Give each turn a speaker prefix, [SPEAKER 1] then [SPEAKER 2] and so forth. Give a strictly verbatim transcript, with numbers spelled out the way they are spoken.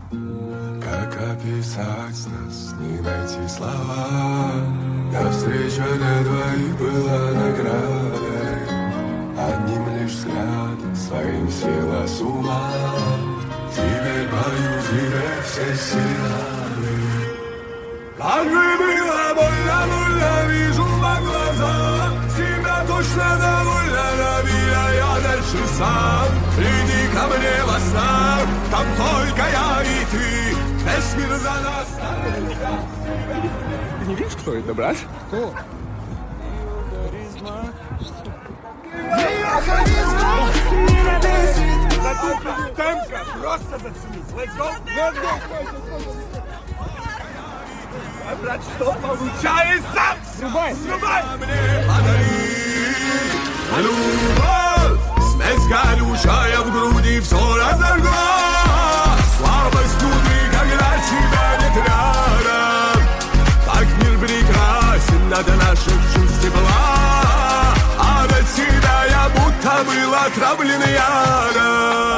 [SPEAKER 1] Как описать нас, не найти слова. Но встреча для двоих была наградой. Одним лишь взглядом своим сила с ума. Теперь пою тебе все силы. Как бы было больно, больно вижу по глазам. Тебя точно довольно, набила я дальше сам. Приди ко мне во снах, там только я и ты. Весь мир за нас.
[SPEAKER 2] Ты не видишь, кто это, брат? Кто?
[SPEAKER 3] Ее харизма меня бесит.
[SPEAKER 2] Темка, просто заценись. Let's go. Let's go. А, брат, что получается? Срубай, срубай!
[SPEAKER 1] Любовь, смесь горючая в груди, все разожгла. Слабость внутри, когда тебя нет рядом. Так мир прекрасен, надо наших чувств тепла. А до тебя я будто был отравлен ядом.